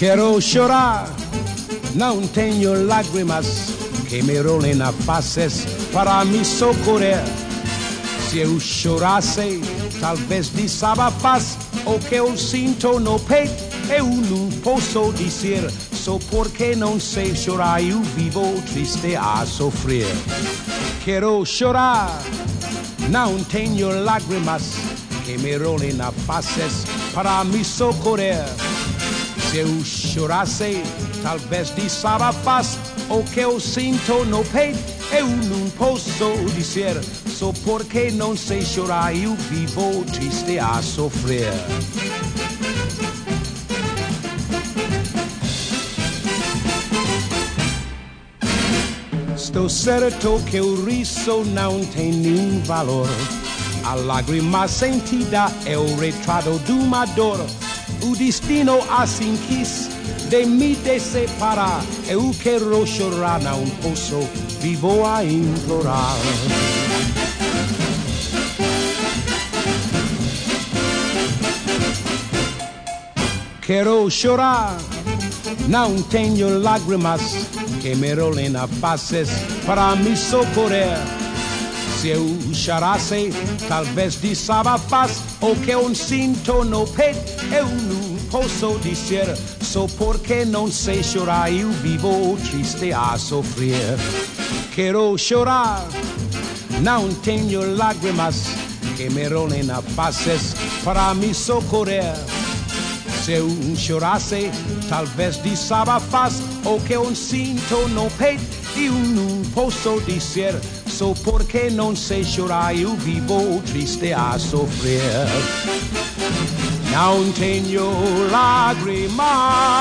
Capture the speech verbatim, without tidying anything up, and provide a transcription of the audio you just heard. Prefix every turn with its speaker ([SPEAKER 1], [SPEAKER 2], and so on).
[SPEAKER 1] Quiero llorar, não tenho lágrimas que me rolem na faces para me socorrer. Se eu chorasse, talvez desabafasse o que eu sinto no peito. Eu não posso dizer, só porque não sei chorar, eu vivo triste a sofrer. Quero chorar, não tenho lágrimas que me rolem na faces para me socorrer. Se eu chorasse, talvez desabafasse o que eu sinto no peito. Eu não posso dizer, só porque não sei chorar, eu vivo triste a sofrer. Estou certo que o riso não tem nenhum valor. A lágrima sentida é o retrato de uma dor. O destino assim quis de me separar. Eu quero chorar, não posso, vivo a implorar. Quero chorar, não tenho lágrimas que me rolem na faces para me socorrer. Se eu chorasse, talvez desabafasse o que eu sinto no peito. Eu não posso dizer, só porque não sei chorar, eu vivo triste a sofrer. Quero chorar, não tenho lágrimas que me rolem na faces para me socorrer. Se eu chorasse, talvez desabafasse o que eu sinto no peito. Eu não posso dizer, só porque não sei chorar, eu vivo triste a sofrer. Não tenho lágrimas